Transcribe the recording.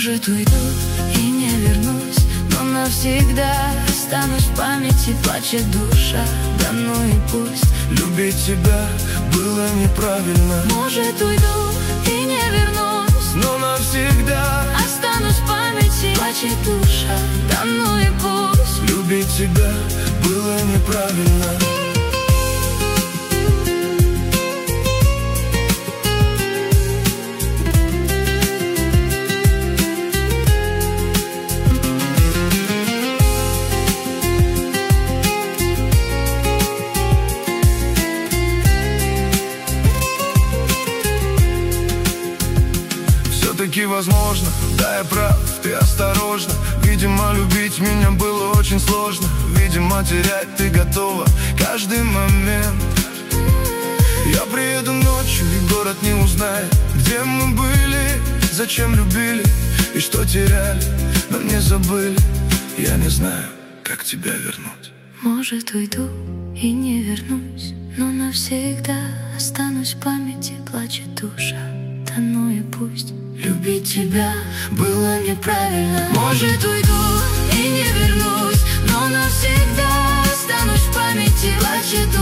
Может, уйду и не вернусь, но навсегда останусь в памяти, плачет душа. Да ну и пусть. Любить тебя было неправильно. Может, уйду и не вернусь, но навсегда останусь в памяти, плачет душа. Да ну и пусть. Любить тебя было неправильно. Все-таки возможно, да, я прав, ты осторожна. Видимо, любить меня было очень сложно. Видимо, терять ты готова каждый момент. Я приеду ночью, и город не узнает, где мы были, зачем любили и что теряли, но не забыли. Я не знаю, как тебя вернуть. Может, уйду и не вернусь, но навсегда останусь в памяти, плачет душа. Да ну и пусть. Любить тебя было неправильно. Может, уйду и не вернусь, но навсегда останусь в памяти, плачет душа.